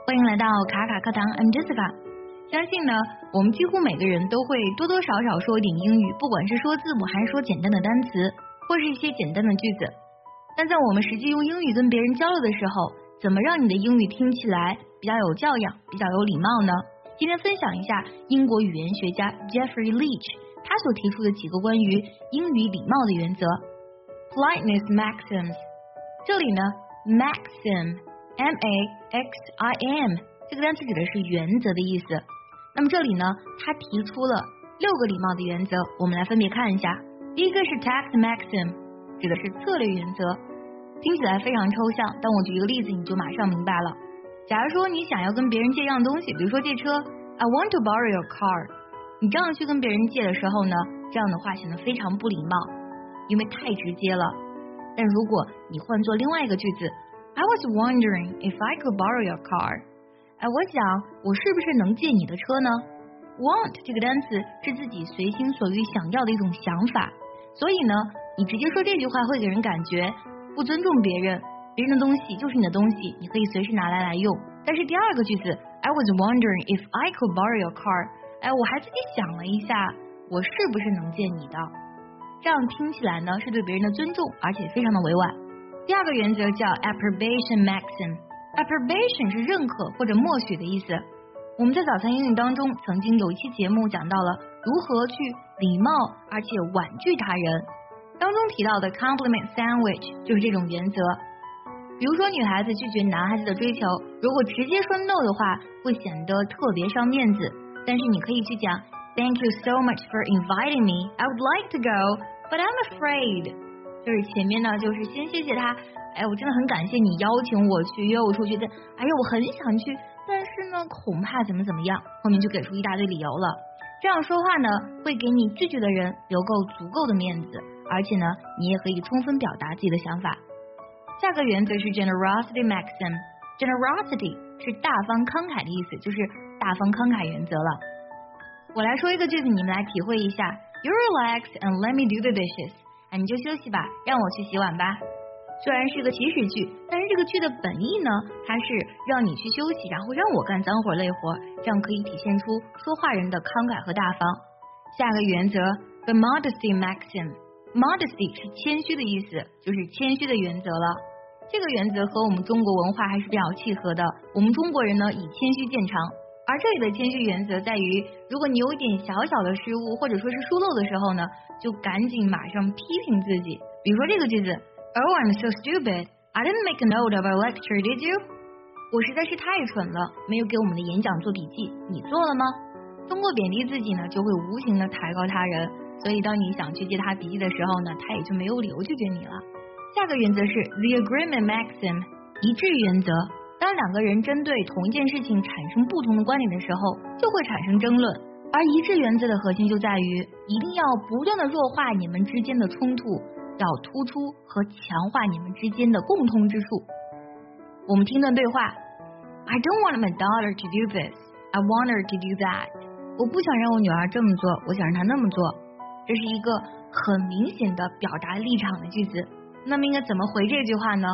欢迎来到卡卡课堂 ，I'm Jessica。相信呢，我们几乎每个人都会多多少少说一点英语，不管是说字母还是说简单的单词，或是一些简单的句子。但在我们实际用英语跟别人交流的时候，怎么让你的英语听起来比较有教养、比较有礼貌呢？今天分享一下英国语言学家 Jeffrey Leach 他所提出的几个关于英语礼貌的原则 ，politeness maxims。这里呢 ，maxim M-A-X-I-M 这个单词指的是原则的意思。那么这里呢，他提出了6个礼貌的原则，我们来分别看一下。第一个是 tact maxim， 指的是策略原则，听起来非常抽象，但我举一个例子你就马上明白了。假如说你想要跟别人借一样东西，比如说借车 I want to borrow your car， 你这样去跟别人借的时候呢，这样的话显得非常不礼貌，因为太直接了。但如果你换作另外一个句子I was wondering if I could borrow your car。 我想我是不是能借你的车呢？ Want 这个单词是自己随心所欲想要的一种想法，所以呢，你直接说这句话会给人感觉不尊重别人，别人的东西就是你的东西，你可以随时拿来用。但是第二个句子 I was wondering if I could borrow your car， 我还自己想了一下，我是不是能借你的？这样听起来呢，是对别人的尊重，而且非常的委婉。第二个原则叫 approbation maxim。approbation 是认可或者默许的意思。我们在早餐英语当中曾经有一期节目讲到了如何去礼貌而且婉拒他人，当中提到的 compliment sandwich 就是这种原则。比如说女孩子拒绝男孩子的追求，如果直接说 no 的话，会显得特别伤面子，但是你可以去讲 Thank you so much for inviting me. I would like to go, but I'm afraid。 就是前面呢就是先谢谢他，我真的很感谢你邀请我去约我出去，我很想去，但是呢恐怕怎么样，后面就给出一大堆理由了。这样说话呢会给你拒绝的人留够足够的面子，而且呢你也可以充分表达自己的想法。下个原则是 generosity maxim。 generosity 是大方慷慨的意思，就是大方慷慨原则了。我来说一个句子，你们来体会一下。 You relax and let me do the dishes。 你就休息吧，让我去洗碗吧。虽然是个祈使句，但是这个句的本意呢，它是让你去休息，然后让我干脏活累活，这样可以体现出说话人的慷慨和大方。下个原则 The modesty maxim。 Modesty 是谦虚的意思，就是谦虚的原则了。这个原则和我们中国文化还是比较契合的，我们中国人呢以谦虚见长，而这里的谦虚原则在于，如果你有一点小小的失误或者说是疏漏的时候呢，就赶紧马上批评自己。比如说这个句子 Oh, I'm so stupid. I didn't make a note of our lecture, did you? 我实在是太蠢了，没有给我们的演讲做笔记，你做了吗？通过贬低自己呢，就会无形的抬高他人，所以当你想去借他笔记的时候呢，他也就没有理由拒绝你了。下个原则是 The agreement maxim。 一致原则。当两个人针对同一件事情产生不同的观点的时候，就会产生争论，而一致原则的核心就在于一定要不断的弱化你们之间的冲突，要突出和强化你们之间的共通之处。我们听段对话 I don't want my daughter to do this. I want her to do that. 我不想让我女儿这么做，我想让她那么做。这是一个很明显的表达立场的句子。那么应该怎么回这句话呢？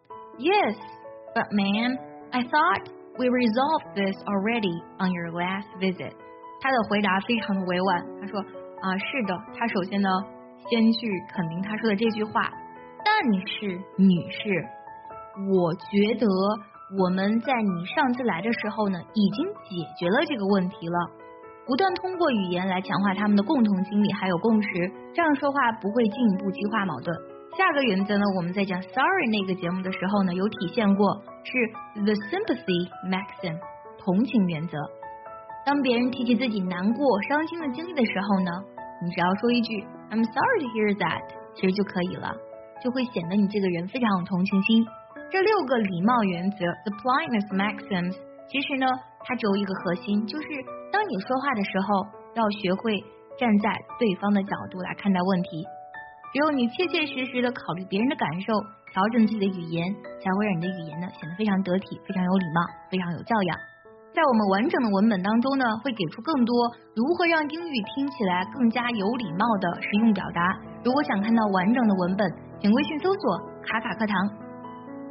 Yes, but ma'am, I thought we resolved this already on your last visit. 他的回答非常的委婉，他说是的，他首先呢先去肯定他说的这句话，但是女士，我觉得我们在你上次来的时候呢已经解决了这个问题了。不断通过语言来强化他们的共同经历还有共识，这样说话不会进一步激化矛盾。下个原则呢，我们在讲 sorry 那个节目的时候呢有体现过，是 the sympathy maxim， 同情原则。当别人提起自己难过伤心的经历的时候呢，你只要说一句 I'm sorry to hear that， 其实就可以了，就会显得你这个人非常有同情心。这6个礼貌原则 The politeness maxims， 其实呢它只有一个核心，就是当你说话的时候要学会站在对方的角度来看待问题，只有你切切实实的考虑别人的感受，调整自己的语言，才会让你的语言呢显得非常得体，非常有礼貌，非常有教养。在我们完整的文本当中呢，会给出更多如何让英语听起来更加有礼貌的实用表达。如果想看到完整的文本，请微信搜索卡卡课堂。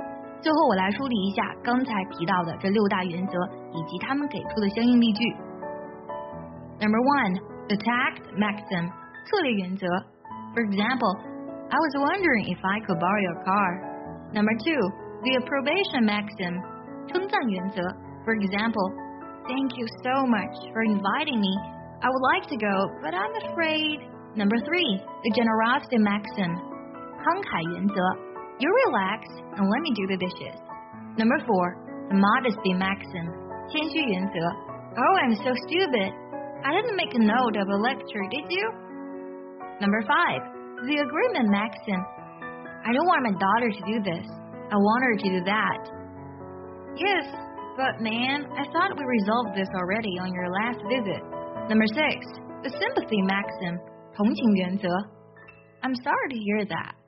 最后我来梳理一下刚才提到的这6大原则以及他们给出的相应例句。Number 1, the tact maxim, 策略原则。For example, I was wondering if I could borrow your car. Number 2, the approbation maxim, 称赞原则。For example, thank you so much for inviting me. I would like to go, but I'm afraid. Number 3, the generosity maxim, 慷慨原则。You relax and let me do the dishes. Number 4, the modesty maxim, 谦虚原则。Oh, I'm so stupid. I didn't make a note of a lecture, did you? Number 5, the agreement maxim. I don't want my daughter to do this. I want her to do that. Yes, but man, I thought we resolved this already on your last visit. Number 6, the sympathy maxim, 同情原则。I'm sorry to hear that.